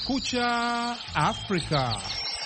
Kumekucha Afrika.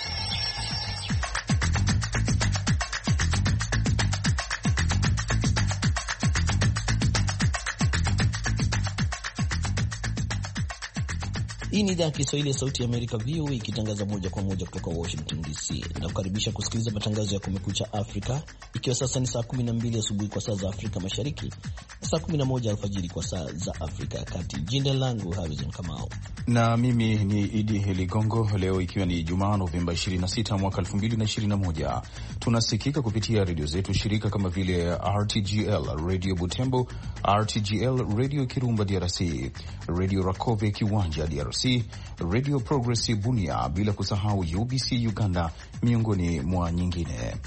Hii ni idhaa ya Kiswahili ya Sauti ya Amerika, VOA, ikitangaza moja kwa moja kutoka Washington DC. Nakukaribisha kusikiliza matangazo ya Kumekucha Afrika, ikiwa sasa ni saa 12 asubuhi kwa saa za Afrika Mashariki, saa 11 alfajiri kwa saa za Afrika ya Kati. Jina langu Harrison Kamau na mimi ni Idi Ligongo. Leo ikiwa ni Jumaa, Novemba 26 mwaka 2021, tunasikika kupitia redio zetu shirika kama vile RTGL Radio Butembo, RTGL Radio Kirumba DRC, Radio Rakove Kiwanja DRC, Radio Progress Bunia, bila kusahau UBC Uganda, miongoni mwa nyingine.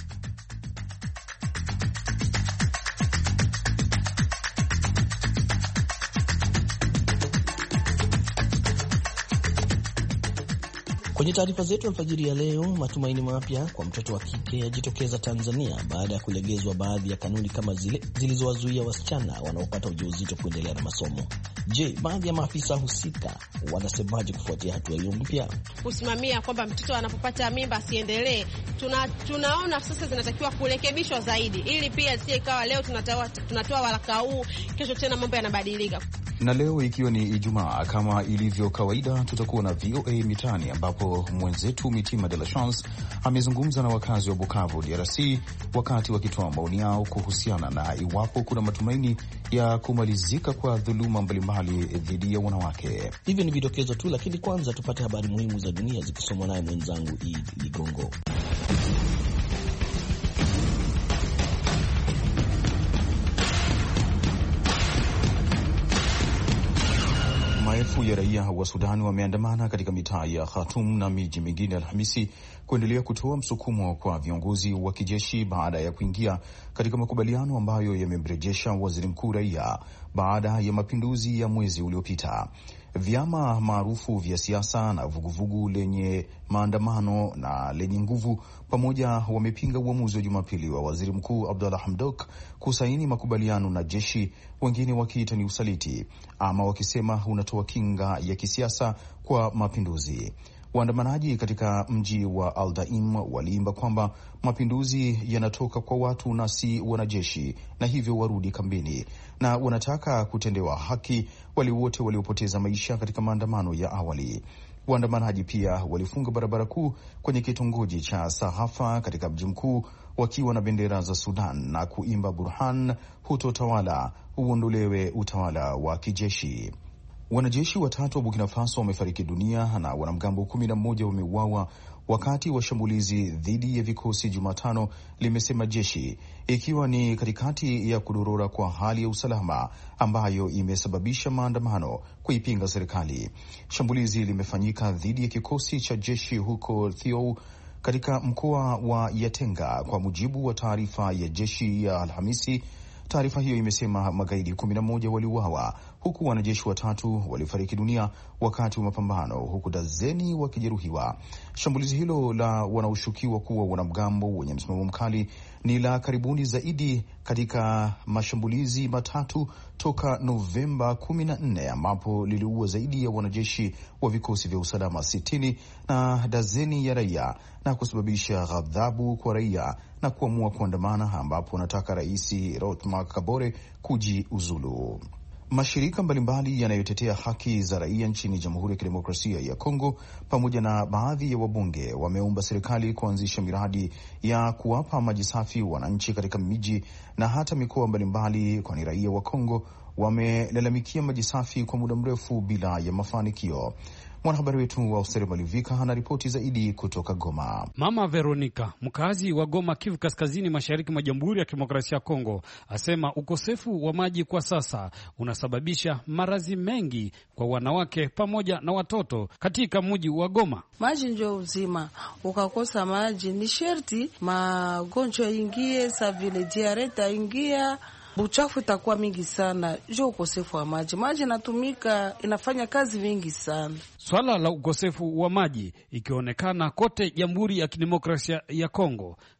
Kwenye taarifa zetu alfajiri ya leo, matumaini mapya kwa mtoto wa kike yajitokeza Tanzania baada ya kulegezwa baadhi ya kanuni kama zile zilizowazuia wasichana wanaopata ujauzito kuendelea na masomo. Je, baadhi ya maafisa husika wanasemaje kufuatia hatua hiyo mpya? Kusimamia kwamba mtoto anapopata mimba asiendelee, tunaona sasa zinatakiwa kurekebishwa zaidi, ili pia si ikawa leo tunatoa waraka huu, kesho tena mambo yanabadilika. Na leo ikiwa ni Ijumaa, kama ilivyo kawaida, tutakuwa na VOA Mitaani, ambapo mwenzetu Mitima de la Chance amezungumza na wakazi wa Bukavu, DRC, wakati wakitoa maoni yao kuhusiana na iwapo kuna matumaini ya kumalizika kwa dhuluma mbalimbali dhidi ya wanawake. Hivyo ni vidokezo tu, lakini kwanza tupate habari muhimu za dunia zikisomwa naye mwenzangu Idi Ligongo. Maelfu ya raia wa Sudan wameandamana katika mitaa ya Khartoum na miji mingine Alhamisi kuendelea kutoa msukumo kwa viongozi wa kijeshi baada ya kuingia katika makubaliano ambayo yamemrejesha waziri mkuu raia baada ya mapinduzi ya mwezi uliopita. Vyama maarufu vya siasa na vuguvugu lenye maandamano na lenye nguvu pamoja wamepinga uamuzi wa Jumapili wa waziri mkuu Abdalla Hamdok kusaini makubaliano na jeshi, wengine wakiita ni usaliti ama wakisema unatoa kinga ya kisiasa kwa mapinduzi. Waandamanaji katika mji wa Al-Daim waliimba kwamba mapinduzi yanatoka kwa watu na si wanajeshi, na hivyo warudi kambini, na wanataka kutendewa haki wale wote waliopoteza maisha katika maandamano ya awali. Waandamanaji pia walifunga barabara kuu kwenye kitongoji cha Sahafa katika mji mkuu wakiwa na bendera za Sudan na kuimba Burhan hutotawala, uondolewe utawala wa kijeshi. Wanajeshi 3 wa Burkina Faso wamefariki dunia na wanamgambo 11 wameuawa wakati wa shambulizi dhidi ya vikosi Jumatano, limesema jeshi, ikiwa ni katikati ya kudorora kwa hali ya usalama ambayo imesababisha maandamano kuipinga serikali. Shambulizi limefanyika dhidi ya kikosi cha jeshi huko Thiou katika mkoa wa Yatenga, kwa mujibu wa taarifa ya jeshi ya Alhamisi. Taarifa hiyo imesema magaidi 11 waliuawa huku wanajeshi 3 walifariki dunia wakati wa mapambano, huku dazeni wakijeruhiwa. Shambulizi hilo la wanaoshukiwa kuwa wanamgambo wenye msimamo mkali ni la karibuni zaidi katika mashambulizi matatu toka Novemba 14, ambapo liliua zaidi ya wanajeshi wa vikosi vya usalama 60 na dazeni ya raia na kusababisha ghadhabu kwa raia na kuamua kuandamana, ambapo wanataka Rais Roch Marc Kabore kujiuzulu. Mashirika mbalimbali yanayotetea haki za raia nchini Jamhuri ya Kidemokrasia ya Kongo pamoja na baadhi ya wabunge wameomba serikali kuanzisha miradi ya kuwapa maji safi wananchi katika miji na hata mikoa mbalimbali, kwani raia wa Kongo wamelalamikia maji safi kwa muda mrefu bila ya mafanikio. Mwanahabari wetu wa Usere Malivika anaripoti zaidi kutoka Goma. Mama Veronica, mkazi wa Goma, Kivu Kaskazini, mashariki mwa Jamhuri ya Kidemokrasia ya Kongo, asema ukosefu wa maji kwa sasa unasababisha maradhi mengi kwa wanawake pamoja na watoto katika mji wa Goma. Maji ndio uzima, ukakosa maji ni sherti magonjwa ingie, sa vile diareta ingia, uchafu itakuwa mingi sana. Jo, ukosefu wa maji, maji inatumika inafanya kazi mingi sana. Swala la ukosefu wa maji ikionekana kote Jamhuri ya Kidemokrasia ya Kongo,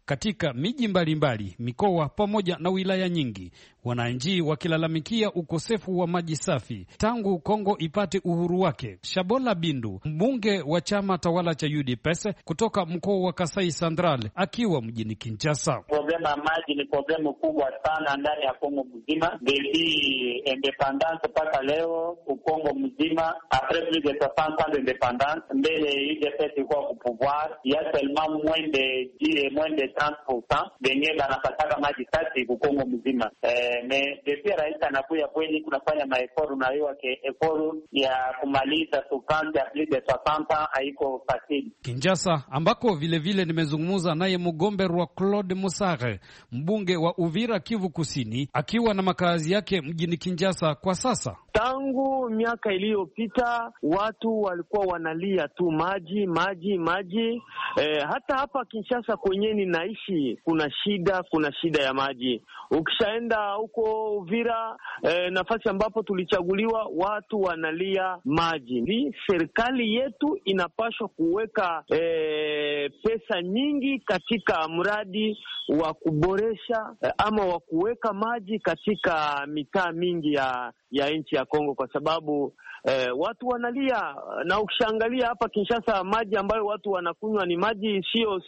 katika miji mbalimbali, mikoa pamoja na wilaya nyingi, wananchi wakilalamikia ukosefu wa maji safi tangu Kongo ipate uhuru wake. Shabola Bindu, mbunge wa chama tawala cha UDPS kutoka mkoa wa Kasai Central, akiwa mjini Kinshasa. Problema ya maji ni problemu kubwa sana ndani ya Kongo mzima. Depuis independence mpaka leo Kongo mzima, après plus de 60 ans d'independance, mbele UDPS ilikuwa ku pouvoir, ya seulement moins de 30% benye banapataka maji safi ku Kongo mzima. Mais depuis rais anakuya kweli kunafanya maeforu na hiyo eforu ya kumaliza sukante ya plus de 60 ans haiko fasili. Kinshasa ambako vile nimezungumza naye Mugomberwa Claude Musare, mbunge wa Uvira, Kivu Kusini, akiwa na makazi yake mjini Kinshasa kwa sasa. Tangu miaka iliyopita watu walikuwa wanalia tu maji. Hata hapa Kinshasa kwenye ninaishi kuna shida ya maji. Ukishaenda huko Uvira, nafasi ambapo tulichaguliwa, watu wanalia maji. Ni serikali yetu inapaswa kuweka pesa nyingi katika mradi wa kuboresha ama wa kuweka maji katika mitaa mingi ya nchi ya Kongo, kwa sababu watu wanalia. Na ukishaangalia hapa Kinshasa, maji ambayo watu wanakunywa ni maji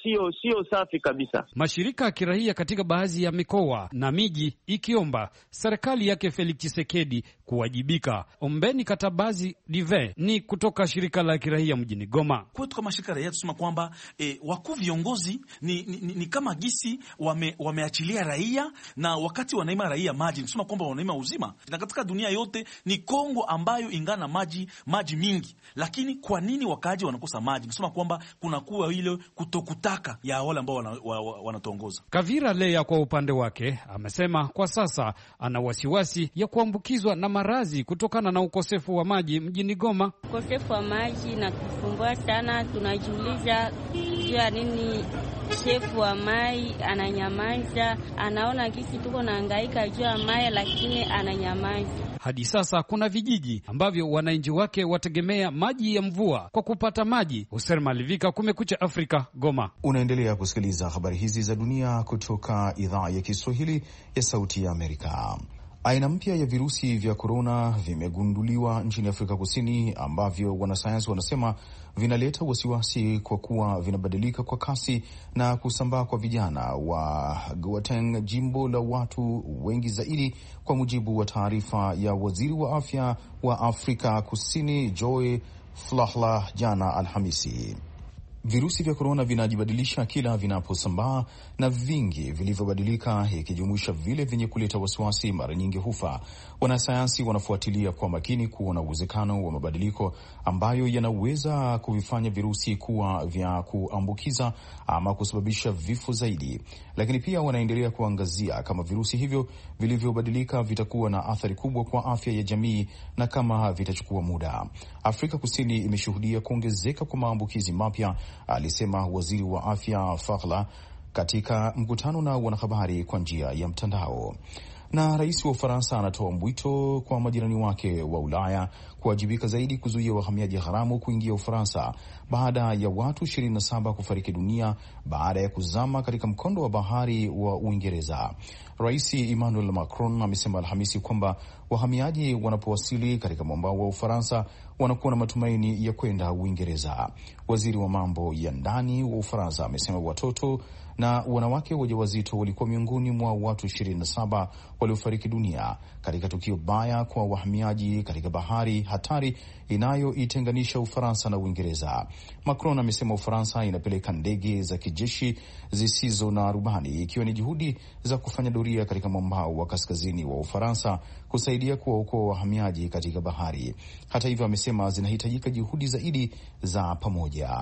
sio safi kabisa. Mashirika ya kiraia katika baadhi ya mikoa na miji ikiomba serikali yake Felix Tshisekedi kuwajibika. Ombeni Katabazi Dive ni kutoka shirika la kiraia mjini Goma. Kwetu kama shirika la raia tusema kwamba wakuu viongozi ni kama gisi wameachilia raia, na wakati wanaima raia maji tusema kwamba wanaima uzima. Na katika dunia yote ni Kongo ambayo ingana maji mingi, lakini kwa nini wakaaji wanakosa maji? Tusema kwamba kuna kuwa ile kutokutaka ya wale ambao wanatongoza. Kavira Leya kwa upande wake amesema kwa sasa ana wasiwasi ya kuambukizwa na maradhi kutokana na ukosefu wa maji mjini Goma. Ukosefu wa maji na kufumbua sana, tunajiuliza ya nini shefu wa mai ananyamaza, anaona kisi tuko nahangaika juu ya mai lakini ananyamaza. Hadi sasa kuna vijiji ambavyo wananchi wake wategemea maji ya mvua kwa kupata maji. Hussein Malivika, Kumekucha Afrika, Goma. Unaendelea kusikiliza habari hizi za dunia kutoka idhaa ya Kiswahili ya Sauti ya Amerika. Aina mpya ya virusi vya korona vimegunduliwa nchini Afrika Kusini, ambavyo wanasayansi wanasema vinaleta wasiwasi kwa kuwa vinabadilika kwa kasi na kusambaa kwa vijana wa Gauteng, jimbo la watu wengi zaidi, kwa mujibu wa taarifa ya waziri wa afya wa Afrika Kusini Joy Flahla jana Alhamisi. Virusi vya korona vinajibadilisha kila vinaposambaa, na vingi vilivyobadilika, ikijumuisha vile vyenye kuleta wasiwasi, mara nyingi hufa. Wanasayansi wanafuatilia kwa makini kuona uwezekano wa mabadiliko ambayo yanaweza kuvifanya virusi kuwa vya kuambukiza ama kusababisha vifo zaidi, lakini pia wanaendelea kuangazia kama virusi hivyo vilivyobadilika vitakuwa na athari kubwa kwa afya ya jamii na kama vitachukua muda. Afrika Kusini imeshuhudia kuongezeka kwa maambukizi mapya, alisema waziri wa afya Fakhla katika mkutano na wanahabari kwa njia ya mtandao. Na rais wa Ufaransa anatoa mwito kwa majirani wake wa Ulaya kuwajibika zaidi kuzuia wahamiaji haramu kuingia Ufaransa baada ya watu 27 kufariki dunia baada ya kuzama katika mkondo wa bahari wa Uingereza. Rais Emmanuel Macron amesema Alhamisi kwamba wahamiaji wanapowasili katika mwambao wa Ufaransa wanakuwa na matumaini ya kwenda Uingereza. Waziri wa mambo ya ndani wa Ufaransa amesema watoto na wanawake wajawazito walikuwa miongoni mwa watu 27 waliofariki dunia katika tukio baya kwa wahamiaji katika bahari hatari inayoitenganisha Ufaransa na Uingereza. Macron amesema Ufaransa inapeleka ndege za kijeshi zisizo na rubani, ikiwa ni juhudi za kufanya doria katika mwambao wa kaskazini wa Ufaransa kusaidia kuwaokoa wahamiaji katika bahari. Hata hivyo, amesema zinahitajika juhudi zaidi za pamoja.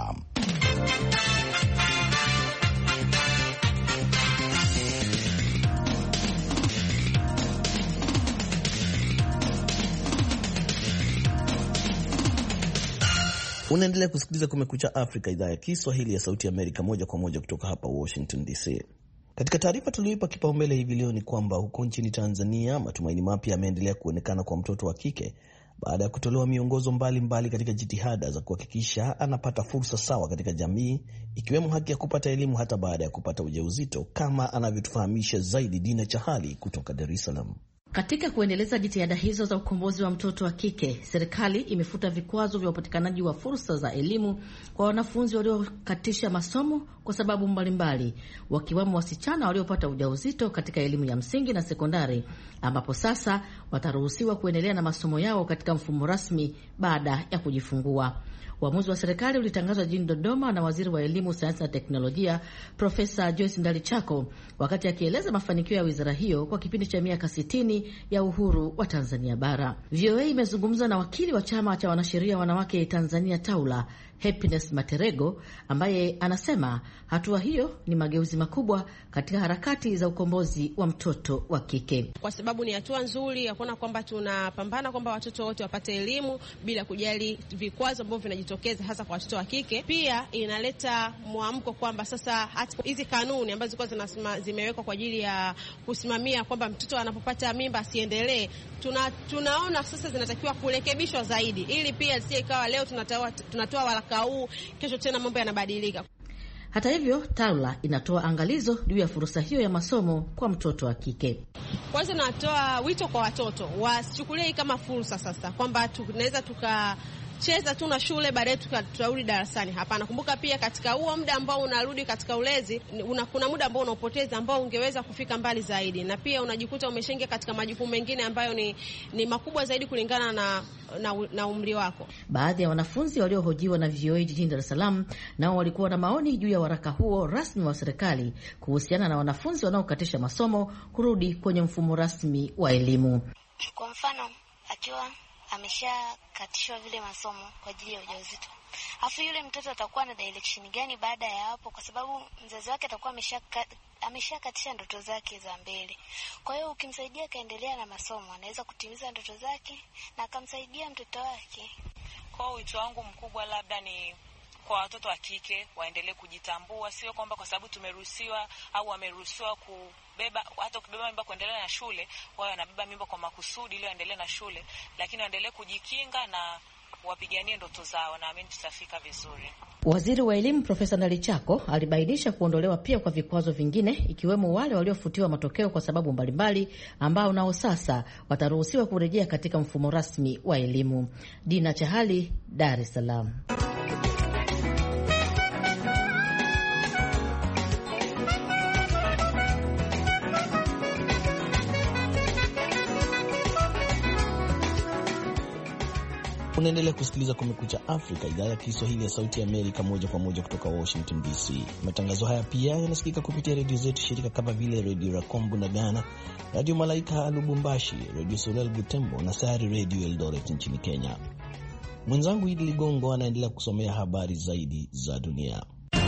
Unaendelea kusikiliza Kumekucha Afrika, idhaa ya Kiswahili ya Sauti ya Amerika, moja kwa moja kutoka hapa Washington DC. Katika taarifa tulioipa kipaumbele hivi leo ni kwamba huko nchini Tanzania matumaini mapya yameendelea kuonekana kwa mtoto wa kike baada ya kutolewa miongozo mbalimbali katika jitihada za kuhakikisha anapata fursa sawa katika jamii, ikiwemo haki ya kupata elimu hata baada ya kupata ujauzito, kama anavyotufahamisha zaidi Dina Chahali kutoka Dar es Salaam. Katika kuendeleza jitihada hizo za ukombozi wa mtoto wa kike, serikali imefuta vikwazo vya upatikanaji wa fursa za elimu kwa wanafunzi waliokatisha masomo kwa sababu mbalimbali, wakiwemo wasichana waliopata ujauzito katika elimu ya msingi na sekondari, ambapo sasa wataruhusiwa kuendelea na masomo yao katika mfumo rasmi baada ya kujifungua. Uamuzi wa serikali ulitangazwa jijini Dodoma na Waziri wa Elimu, Sayansi na Teknolojia Profesa Joyce Ndalichako wakati akieleza mafanikio ya wizara hiyo kwa kipindi cha miaka 60 ya uhuru wa Tanzania bara. VOA imezungumza na wakili wa chama cha wanasheria wanawake Tanzania Taula, Happiness Materego, ambaye anasema hatua hiyo ni mageuzi makubwa katika harakati za ukombozi wa mtoto wa kike, kwa sababu ni hatua nzuri ya kuona kwamba tunapambana kwamba watoto wote wapate elimu bila kujali vikwazo ambavyo vinajitokeza hasa kwa watoto wa kike. Pia inaleta mwamko kwamba sasa hata hizi kanuni ambazo zilikuwa zimewekwa kwa ajili ya kusimamia kwamba mtoto anapopata mimba asiendelee, tunaona sasa zinatakiwa kurekebishwa zaidi, ili pia si ikawa leo tunatoa waraka huu, kesho tena mambo yanabadilika. Hata hivyo, Taula inatoa angalizo juu ya fursa hiyo ya masomo kwa mtoto wa kike. Kwanza natoa wito kwa watoto wasichukulie kama fursa sasa kwamba tunaweza tukacheza tu na shule baadaye tutarudi darasani. Hapana, kumbuka pia katika huo muda ambao unarudi katika ulezi kuna muda ambao unaopoteza ambao ungeweza kufika mbali zaidi, na pia unajikuta umeshaingia katika majukumu mengine ambayo ni makubwa zaidi kulingana na umri wako. Baadhi ya wanafunzi waliohojiwa na VOA jijini Dar es Salaam nao walikuwa na maoni juu ya waraka huo rasmi wa serikali kuhusiana na wanafunzi wanaokatisha masomo kurudi kwenye mfumo rasmi wa elimu. Kwa mfano, akiwa ameshakatishwa vile masomo kwa ajili ya ujauzito, afu yule mtoto atakuwa na direction gani baada ya hapo? Kwa sababu mzazi wake atakuwa ameshakatisha ndoto zake za mbele. Kwa hiyo ukimsaidia kaendelea na masomo, anaweza kutimiza ndoto zake na akamsaidia mtoto wake. Kwa wito wangu mkubwa labda ni kwa watoto wa kike waendelee kujitambua, sio kwamba kwa sababu tumeruhusiwa au wameruhusiwa kubeba, hata kubeba mimba kuendelea na shule, wao wanabeba mimba kwa makusudi ili waendelee na shule, lakini waendelee kujikinga na wapiganie ndoto zao, na amini tutafika vizuri. Waziri wa Elimu Profesa Ndalichako alibainisha kuondolewa pia kwa vikwazo vingine, ikiwemo wale waliofutiwa matokeo kwa sababu mbalimbali, ambao nao sasa wataruhusiwa kurejea katika mfumo rasmi wa elimu. Dina Chahali, Dar es Salaam. Unaendelea kusikiliza Kumekucha Afrika, idhaa ya Kiswahili ya Sauti ya Amerika, moja kwa moja kutoka Washington DC. Matangazo haya pia yanasikika kupitia redio zetu shirika kama vile Redio Rakombu na Ghana, Radio Malaika Lubumbashi, Radio Soleil Butembo na Sayari Radio Eldoret nchini Kenya. Mwenzangu Idi Ligongo anaendelea kusomea habari zaidi za dunia.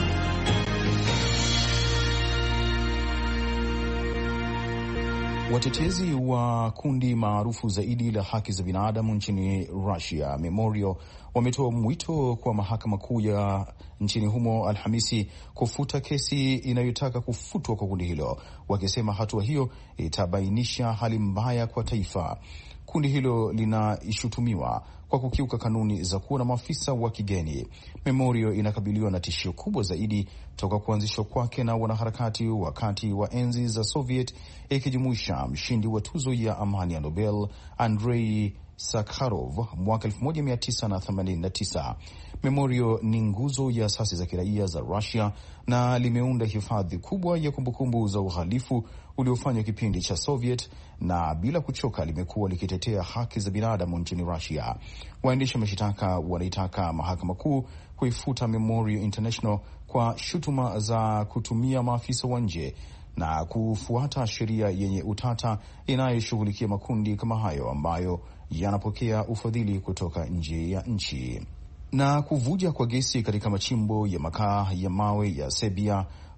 Watetezi wa kundi maarufu zaidi la haki za binadamu nchini Russia, Memorial, wametoa mwito kwa mahakama kuu ya nchini humo Alhamisi kufuta kesi inayotaka kufutwa kwa kundi hilo, wakisema hatua hiyo itabainisha hali mbaya kwa taifa. Kundi hilo linaishutumiwa kwa kukiuka kanuni za kuwa na maafisa wa kigeni. Memorial inakabiliwa na tishio kubwa zaidi toka kuanzishwa kwake na wanaharakati wakati wa enzi za Soviet, ikijumuisha mshindi wa tuzo ya amani ya Nobel Andrei Sakharov mwaka 1989. Memorial ni nguzo ya asasi za kiraia za Russia na limeunda hifadhi kubwa ya kumbukumbu za uhalifu uliofanywa kipindi cha Soviet, na bila kuchoka limekuwa likitetea haki za binadamu nchini Russia. Waendesha mashitaka wanaitaka mahakama kuu kuifuta Memorial International kwa shutuma za kutumia maafisa wa nje na kufuata sheria yenye utata inayoshughulikia makundi kama hayo ambayo yanapokea ufadhili kutoka nje ya nchi. Na kuvuja kwa gesi katika machimbo ya makaa ya mawe ya Serbia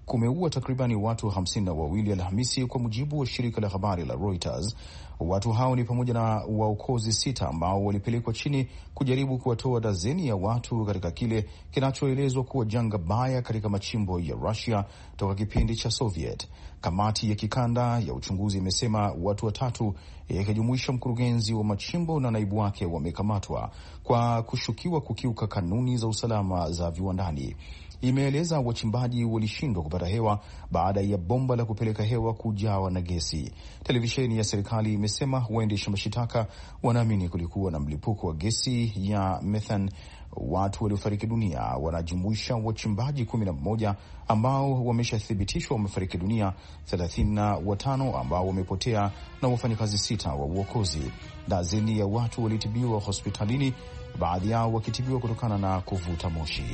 kumeua takribani watu 52 Alhamisi, kwa mujibu wa shirika la habari la Reuters. Watu hao ni pamoja na waokozi 6 ambao walipelekwa chini kujaribu kuwatoa dazeni ya watu katika kile kinachoelezwa kuwa janga baya katika machimbo ya Russia toka kipindi cha Soviet. Kamati ya kikanda ya uchunguzi imesema watu 3 ikijumuisha mkurugenzi wa machimbo na naibu wake wamekamatwa kwa kushukiwa kukiuka kanuni za usalama za viwandani. Imeeleza wachimbaji walishindwa kupata hewa baada ya bomba la kupeleka hewa kujawa na gesi. Televisheni ya serikali imesema waendesha mashitaka wanaamini kulikuwa na mlipuko wa gesi ya methane. Watu waliofariki dunia wanajumuisha wachimbaji 11 ambao wameshathibitishwa wamefariki dunia, 35 ambao wamepotea na wafanyakazi 6 wa uokozi. Dazeni ya watu walitibiwa hospitalini, baadhi yao wakitibiwa kutokana na kuvuta moshi.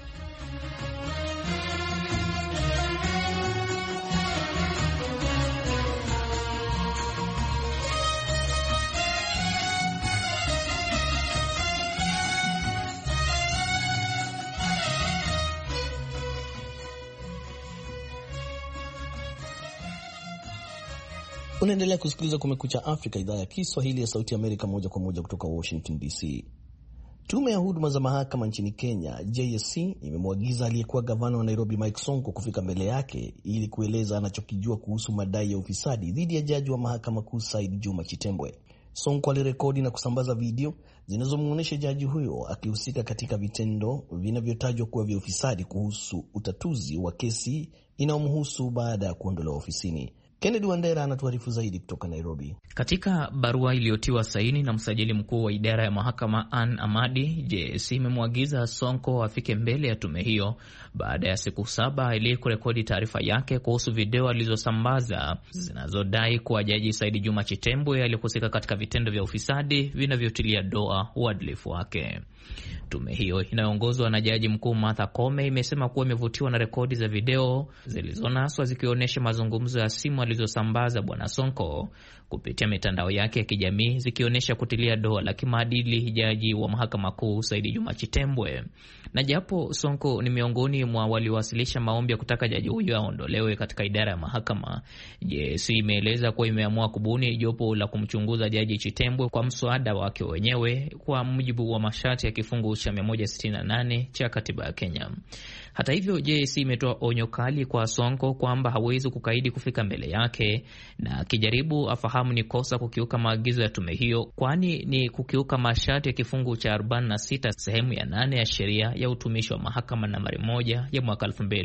Unaendelea kusikiliza Kumekucha Afrika, idhaa ya Kiswahili ya Sauti Amerika, moja kwa moja kutoka Washington DC. Tume ya huduma za mahakama nchini Kenya, JSC, imemwagiza aliyekuwa gavana wa Nairobi Mike Sonko kufika mbele yake ili kueleza anachokijua kuhusu madai ya ufisadi dhidi ya jaji wa mahakama kuu Said Juma Chitembwe. Sonko alirekodi na kusambaza video zinazomuonyesha jaji huyo akihusika katika vitendo vinavyotajwa kuwa vya ufisadi kuhusu utatuzi wa kesi inayomhusu baada ya kuondolewa ofisini. Kennedy Wandera anatuarifu zaidi kutoka Nairobi. Katika barua iliyotiwa saini na msajili mkuu wa idara ya mahakama Ann Amadi, JSC imemwagiza Sonko afike mbele ya tume hiyo baada ya siku 7 ili kurekodi taarifa yake kuhusu video alizosambaza zinazodai kuwa jaji Said Juma Chitembwe alihusika katika vitendo vya ufisadi vinavyotilia doa uadilifu wake. Tume hiyo inayoongozwa na jaji mkuu Martha Koome imesema kuwa imevutiwa na rekodi za video zilizonaswa zikionyesha mazungumzo ya simu alizosambaza bwana Sonko kupitia mitandao yake ya kijamii zikionyesha kutilia doa la kimaadili jaji wa mahakama kuu Said Juma Chitembwe. Na japo Sonko ni miongoni mwa waliowasilisha maombi ya kutaka jaji huyo aondolewe katika idara ya mahakama, JSC imeeleza kuwa imeamua kubuni jopo la kumchunguza jaji Chitembwe kwa mswada wake wenyewe kwa mujibu wa masharti ya kifungu cha 168 cha katiba ya Kenya. Hata hivyo, JSC imetoa onyo kali kwa Sonko kwamba hawezi kukaidi kufika mbele yake, na akijaribu afahamu ni kosa kukiuka maagizo ya tume hiyo, kwani ni kukiuka masharti ya kifungu cha 46 sehemu ya 8 ya sheria ya utumishi wa mahakama nambari 1 ya mwaka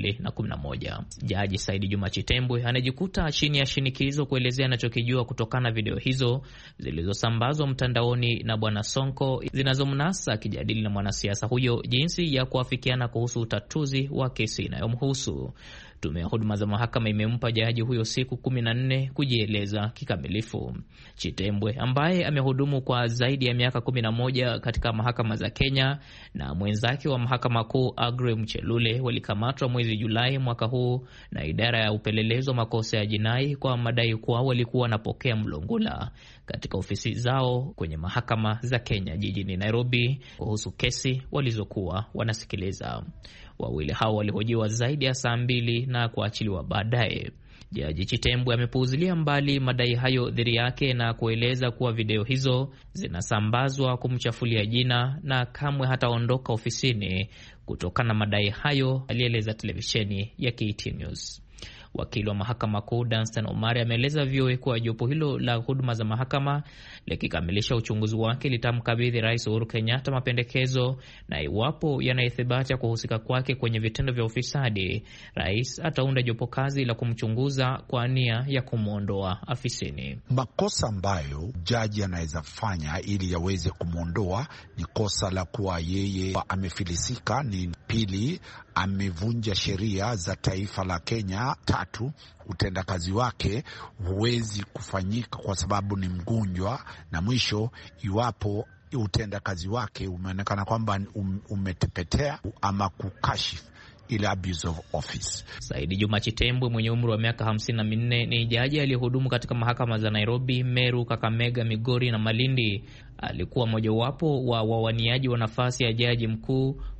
2011. Jaji Said Juma Chitembwe anajikuta chini ya shinikizo kuelezea anachokijua kutokana na video hizo zilizosambazwa mtandaoni na bwana Sonko zinazomnasa akijadili na mwanasiasa huyo jinsi ya kuafikiana kuhusu utatuzi wa kesi inayomhusu. Tume ya huduma za mahakama imempa jaji huyo siku 14 kujieleza kikamilifu. Chitembwe ambaye amehudumu kwa zaidi ya miaka 11 katika mahakama za Kenya na mwenzake wa mahakama kuu Aggrey Mchelule walikamatwa mwezi Julai mwaka huu na idara ya upelelezi wa makosa ya jinai kwa madai kuwa walikuwa wanapokea mlungula katika ofisi zao kwenye mahakama za Kenya jijini Nairobi kuhusu kesi walizokuwa wanasikiliza. Wawili hao walihojiwa zaidi ya saa 2 na kuachiliwa baadaye. Jaji Chitembwe amepuuzilia mbali madai hayo dhidi yake na kueleza kuwa video hizo zinasambazwa kumchafulia jina na kamwe hataondoka ofisini kutokana na madai hayo, alieleza televisheni ya KT News. Wakili wa mahakama kuu Danstan Omari ameeleza VOA kuwa jopo hilo la huduma za mahakama likikamilisha uchunguzi wake litamkabidhi Rais Uhuru Kenyatta mapendekezo, na iwapo yanaithibati kuhusika kwake kwenye vitendo vya ufisadi, rais ataunda jopo kazi la kumchunguza kwa nia ya kumwondoa afisini. Makosa ambayo jaji anaweza fanya ili yaweze kumwondoa ni kosa la kuwa yeye amefilisika, ni pili amevunja sheria za taifa la Kenya, 3 utendakazi wake huwezi kufanyika kwa sababu ni mgonjwa, na mwisho iwapo utendakazi wake umeonekana kwamba umetepetea ama kukashifu ile abuse of office. Said Juma Chitembwe mwenye umri wa miaka 54 ni jaji aliyehudumu katika mahakama za Nairobi, Meru, Kakamega, Migori na Malindi. Alikuwa mojawapo wa wawaniaji wa nafasi ya jaji mkuu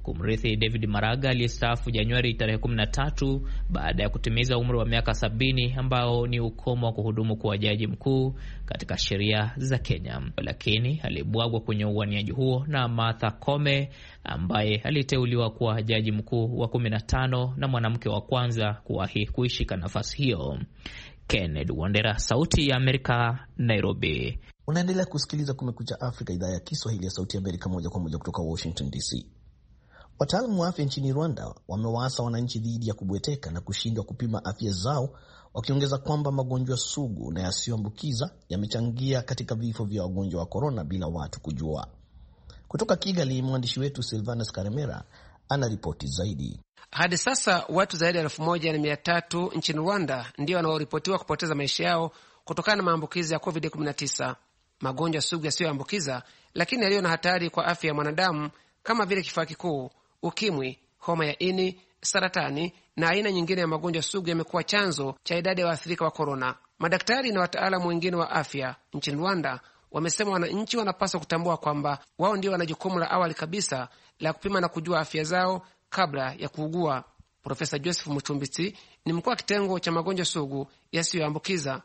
kumrithi David Maraga aliyestaafu Januari tarehe 13 baada ya kutimiza umri wa miaka 70 ambao ni ukomo wa kuhudumu kuwa jaji mkuu katika sheria za Kenya. Lakini alibwagwa kwenye uwaniaji huo na Martha Koome ambaye aliteuliwa kuwa jaji mkuu wa 15 na mwanamke wa kwanza kuwahi kuishika nafasi hiyo. Kennedy Wandera, Sauti ya Amerika, Nairobi. Unaendelea kusikiliza Kumekucha Afrika, idhaa ya Kiswahili ya Sauti ya Amerika, moja kwa moja kutoka Washington DC. Wataalamu wa afya nchini Rwanda wamewaasa wananchi dhidi ya kubweteka na kushindwa kupima afya zao, wakiongeza kwamba magonjwa sugu na yasiyoambukiza yamechangia katika vifo vya wagonjwa wa korona bila watu kujua. Kutoka Kigali, mwandishi wetu Silvanus Karemera ana ripoti zaidi. Hadi sasa watu zaidi ya 1300 nchini Rwanda ndio wanaoripotiwa kupoteza maisha yao kutokana na maambukizi ya COVID-19, magonjwa sugu yasiyoambukiza lakini yaliyo na hatari kwa afya ya mwanadamu kama vile kifua kikuu, ukimwi, homa ya ini, saratani na aina nyingine ya magonjwa sugu yamekuwa chanzo cha idadi ya waathirika wa korona. Madaktari na wataalamu wengine wa afya nchini Rwanda wamesema wananchi wanapaswa kutambua kwamba wao ndio wana jukumu la awali kabisa la kupima na kujua afya zao kabla ya kuugua. Profesa Joseph Mucumbitsi ni mkuu wa kitengo cha magonjwa sugu yasiyoambukiza.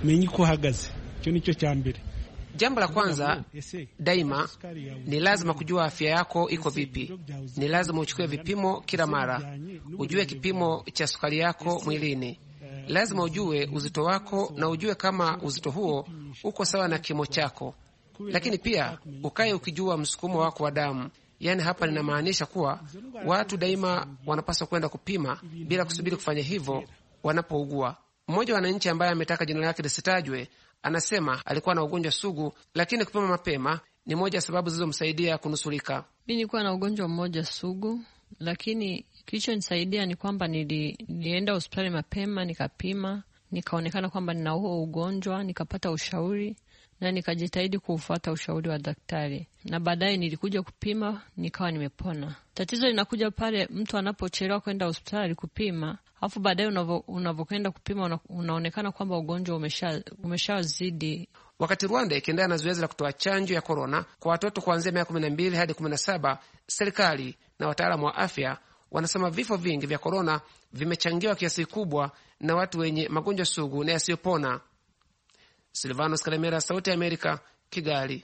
Jambo la kwanza daima ni lazima kujua afya yako iko vipi. Ni lazima uchukue vipimo kila mara, ujue kipimo cha sukari yako mwilini. Lazima ujue uzito wako na ujue kama uzito huo uko sawa na kimo chako. Lakini pia ukae ukijua msukumo wako wa damu. Yaani hapa ninamaanisha kuwa watu daima wanapaswa kwenda kupima bila kusubiri kufanya hivyo wanapougua. Mmoja wa wananchi ambaye ametaka jina lake lisitajwe anasema alikuwa na ugonjwa sugu, lakini kupima mapema ni moja ya sababu zilizomsaidia kunusurika. Mimi nilikuwa na ugonjwa mmoja sugu, lakini kilichonisaidia ni kwamba nilienda hospitali mapema, nikapima, nikaonekana kwamba nina huo ugonjwa, nikapata ushauri na nikajitahidi kufuata ushauri wa daktari. Na baadaye nilikuja kupima, nikawa nimepona. Tatizo linakuja pale mtu anapochelewa kwenda hospitali kupima, alafu baadaye unavyokwenda kupima unaonekana kwamba ugonjwa umeshazidi. Wakati Rwanda ikiendelea na zoezi la kutoa chanjo ya korona kwa watoto kuanzia miaka 12 hadi 17, serikali na wataalamu wa afya wanasema vifo vingi vya korona vimechangiwa kiasi kikubwa na watu wenye magonjwa sugu na yasiyopona. Silvanus Karemera, Sauti ya Amerika, Kigali.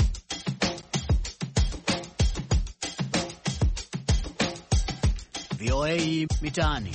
VOA Mitaani.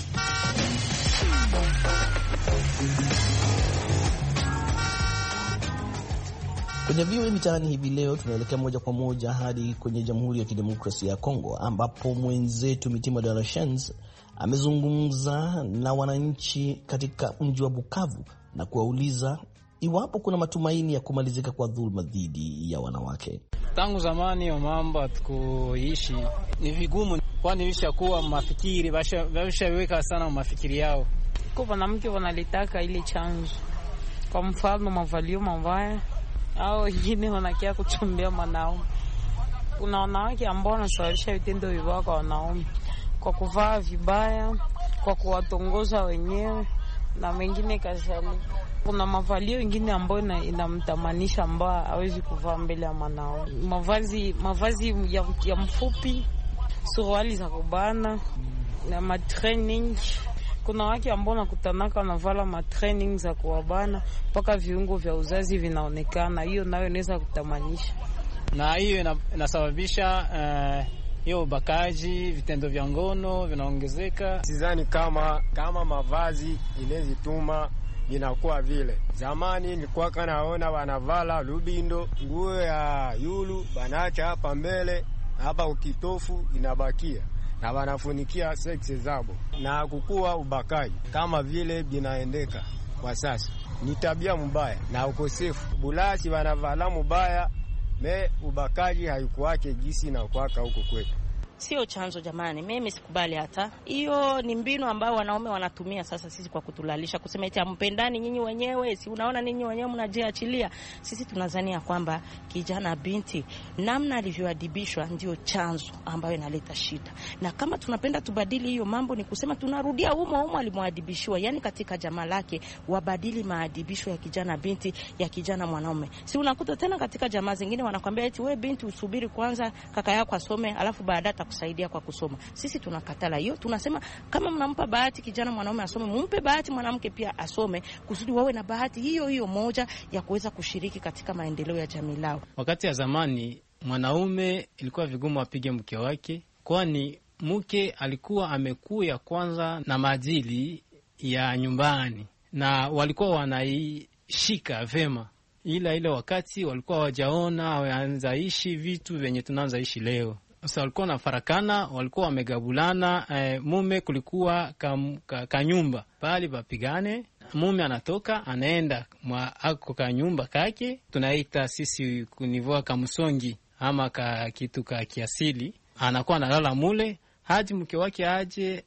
Kwenye VOA Mitaani hivi leo tunaelekea moja kwa moja hadi kwenye Jamhuri ya Kidemokrasia ya Kongo, ambapo mwenzetu Mitima de la Chance amezungumza na wananchi katika mji wa Bukavu na kuwauliza iwapo kuna matumaini ya kumalizika kwa dhuluma dhidi ya wanawake. Tangu zamani ya mambo hatukuishi ni vigumu, kwani vishakuwa mafikiri washaweka sana mafikiri yao. Kwa wanawake wanalitaka ile chanzo, kwa mfano mavalio mabaya au wengine wanakia kuchumbia wanaume. Kuna wanawake ambao wanasababisha vitendo vibaya kwa wanaume kwa kuvaa vibaya, kwa kuwatongoza wenyewe na mengine kadhalika. Kuna mavalio mengine ambayo inamtamanisha ambao hawezi kuvaa mbele ya mwanaume. Mavazi ya mfupi, suruali za kubana na matraining. Kuna wake ambao nakutanaka wanavala matraining za kuwabana mpaka viungo vya uzazi vinaonekana. Hiyo nayo inaweza kutamanisha. Na hiyo inasababisha hiyo ubakaji, vitendo vya ngono vinaongezeka. Sidhani kama mavazi inezituma inakuwa vile. Zamani nilikuwa kanaona wanavala lubindo, nguo ya yulu, banacha hapa mbele, hapa ukitofu inabakia na wanafunikia seksi zabo, na kukua ubakaji kama vile binaendeka kwa sasa. Ni tabia mbaya na ukosefu. Bulasi wanavala mbaya, ubakaji haikuwake gisi na kuwaka huko kwetu. Sio chanzo jamani, mimi sikubali hata. Hiyo ni mbinu ambayo wanaume wanatumia sasa sisi kwa kutulalisha, kusema eti hampendani nyinyi wenyewe, si unaona nyinyi wenyewe mnajiachilia. Sisi tunazania kwamba kijana binti namna alivyoadibishwa ndio chanzo ambayo inaleta shida. Na kama tunapenda tubadili hiyo mambo, ni kusema tunarudia humo alimwadibishwa. Yaani katika jamaa lake wabadili maadibisho ya kijana binti, ya kijana mwanaume. Si unakuta tena katika jamaa zingine wanakuambia eti wewe binti usubiri kwanza kaka yako asome alafu baadaye itakusaidia kwa kusoma. Sisi tunakatala hiyo, tunasema kama mnampa bahati kijana mwanaume asome, mumpe bahati mwanamke pia asome, kusudi wawe na bahati hiyo hiyo moja ya kuweza kushiriki katika maendeleo ya jamii lao. Wakati ya zamani mwanaume ilikuwa vigumu apige mke wake, kwani mke alikuwa amekuya kwanza na maadili ya nyumbani na walikuwa wanaishika vema, ila ile wakati walikuwa wajaona waanza ishi vitu venye tunaanza ishi leo. Sasa walikuwa na farakana, walikuwa wamegabulana. Mume kulikuwa kanyumba pali bapigane, mume anatoka anaenda ako kanyumba kake, tunaita sisi kunivua kamsongi ama kitu ka kiasili, anakuwa analala mule hadi mke wake aje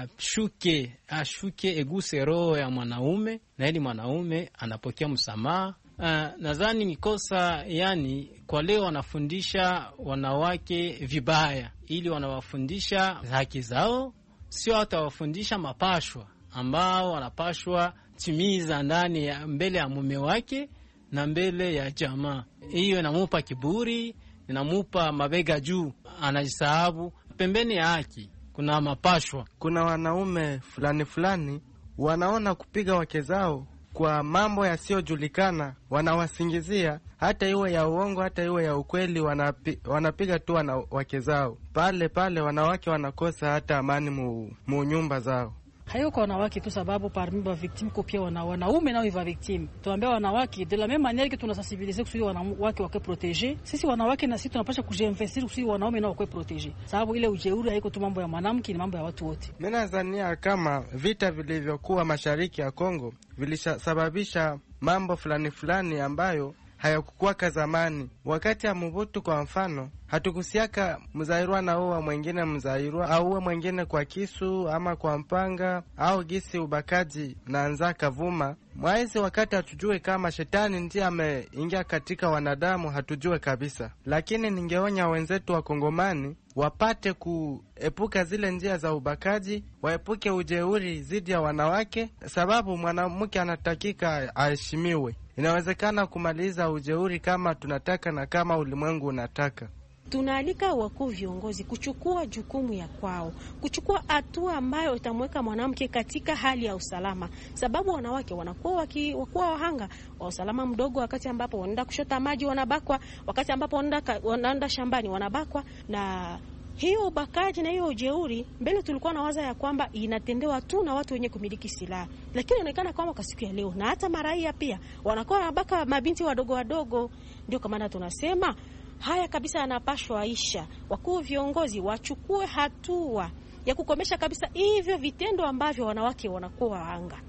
ashuke eguse roho ya mwanaume, na ili mwanaume anapokea msamaha. Nadhani ni kosa, yani kwa leo wanafundisha wanawake vibaya, ili wanawafundisha haki zao, sio hata wafundisha mapashwa ambao wanapashwa timiza ndani ya mbele ya mume wake na mbele ya jamaa. Hiyo inamupa kiburi, inamupa mabega juu, anajisahabu. Pembeni ya haki kuna mapashwa. Kuna wanaume fulani wanaona kupiga wake zao kwa mambo yasiyojulikana, wanawasingizia, hata iwe ya uongo hata iwe ya ukweli, wanapiga tu wake zao. Pale wanawake wanakosa hata amani mu nyumba zao. Hayo kwa wanawake tu, sababu parmi ba victim ko pia wanaume nao va victim. Tuambia wanawake de la même manière que tunasensibiliser kusudi wanawake wake protéger. Sisi wanawake na sisi tunapaswa kujiinvestir kusudi wanaume nao wake protéger. Sababu ile ujeuri haiko tu mambo ya mwanamke, ni mambo ya watu wote. Mimi nadhania kama vita vilivyokuwa mashariki ya Kongo vilisababisha mambo fulani ambayo hayakukuwa zamani. Wakati ya Mobutu kwa mfano, hatukusiaka mzairwa na uwa mwengine mzairwa au uwa mwengine kwa kisu ama kwa mpanga au gisi ubakaji na anzaka vuma. Mwaizi wakati hatujue kama shetani ndiye ameingia katika wanadamu, hatujue kabisa. Lakini ningeonya wenzetu wa Kongomani wapate kuepuka zile njia za ubakaji, waepuke ujeuri zidi ya wanawake, sababu mwanamke anatakika aheshimiwe. Inawezekana kumaliza ujeuri kama tunataka na kama ulimwengu unataka. Tunaalika wakuu viongozi kuchukua jukumu ya kwao, kuchukua hatua ambayo itamweka mwanamke katika hali ya usalama, sababu wanawake wanakuwa wahanga wa usalama mdogo. Wakati ambapo wanaenda kushota maji wanabakwa, wakati ambapo wanaenda shambani wanabakwa. Na hiyo ubakaji na hiyo ujeuri, mbele tulikuwa na waza ya kwamba inatendewa tu na watu wenye kumiliki silaha, lakini inaonekana kwamba kwa siku ya leo na hata maraia pia wanakuwa wanabaka mabinti wadogo. Ndio kwa maana tunasema haya kabisa yanapashwa aisha. Wakuu viongozi wachukue hatua ya kukomesha kabisa hivyo vitendo ambavyo wanawake wanakuwa wahanga.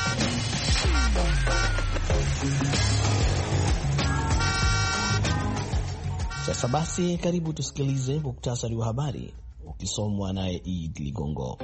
Sasa basi, karibu tusikilize muktasari wa habari ukisomwa naye Eid Ligongo.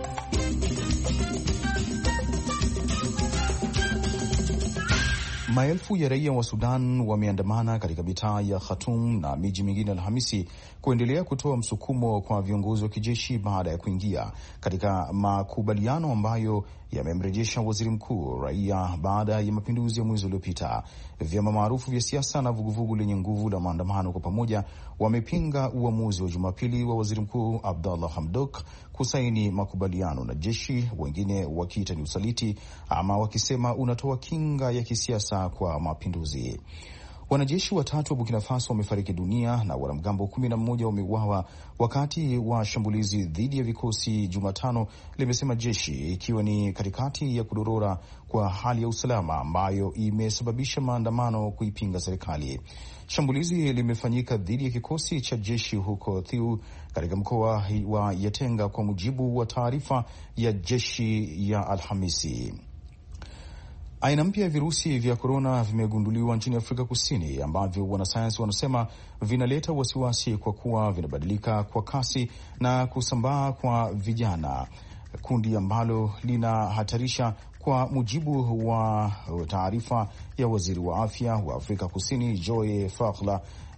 Maelfu ya raia wa Sudan wameandamana katika mitaa ya Khartoum na miji mingine Alhamisi kuendelea kutoa msukumo kwa viongozi wa kijeshi baada ya kuingia katika makubaliano ambayo yamemrejesha waziri mkuu raia baada ya mapinduzi ya mwezi uliopita. Vyama maarufu vya siasa na vuguvugu lenye nguvu la maandamano kwa pamoja wamepinga uamuzi wa Jumapili wa waziri mkuu Abdallah Hamdok kusaini makubaliano na jeshi, wengine wakiita ni usaliti ama wakisema unatoa kinga ya kisiasa kwa mapinduzi. Wanajeshi 3 wa Burkina Faso wamefariki dunia na wanamgambo 11 wameuawa wakati wa shambulizi dhidi ya vikosi Jumatano, limesema jeshi, ikiwa ni katikati ya kudorora kwa hali ya usalama ambayo imesababisha maandamano kuipinga serikali. Shambulizi limefanyika dhidi ya kikosi cha jeshi huko Thiou katika mkoa wa Yatenga, kwa mujibu wa taarifa ya jeshi ya Alhamisi. Aina mpya ya virusi vya korona vimegunduliwa nchini Afrika Kusini ambavyo wanasayansi wanasema vinaleta wasiwasi kwa kuwa vinabadilika kwa kasi na kusambaa kwa vijana, kundi ambalo linahatarisha, kwa mujibu wa taarifa ya waziri wa afya wa Afrika Kusini Joy Fahla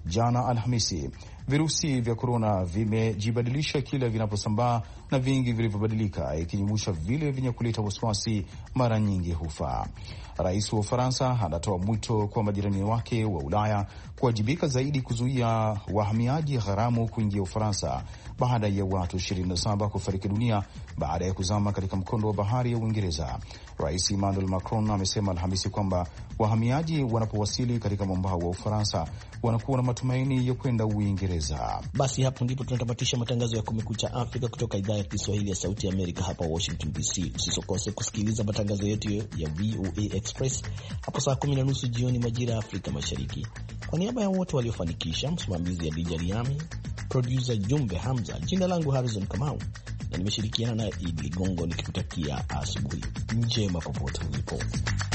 jana Alhamisi. Virusi vya korona vimejibadilisha kila vinaposambaa na vingi vilivyobadilika, ikijumuisha vile vyenye kuleta wasiwasi mara nyingi hufa. Rais wa Ufaransa anatoa mwito kwa majirani wake wa Ulaya kuwajibika zaidi kuzuia wahamiaji haramu kuingia Ufaransa baada ya watu 27 kufariki dunia baada ya kuzama katika mkondo wa bahari ya Uingereza. Rais Emmanuel Macron amesema Alhamisi kwamba wahamiaji wanapowasili katika mwambao wa Ufaransa wanakuwa na matumaini ya kwenda Uingereza. Basi hapo ndipo tunatamatisha matangazo ya Kumekucha Afrika kutoka idhaa ya Kiswahili ya Sauti ya Amerika hapa Washington DC. Usisokose kusikiliza matangazo yetu ya VOA Express hapo saa 10:30 jioni majira ya Afrika Mashariki. Kwa niaba ya wote waliofanikisha, msimamizi ya DJ Riami, producer Jumbe Hamza, jina langu Harrison Kamau na nimeshirikiana na Idi Ligongo nikikutakia asubuhi njema popote ulipo.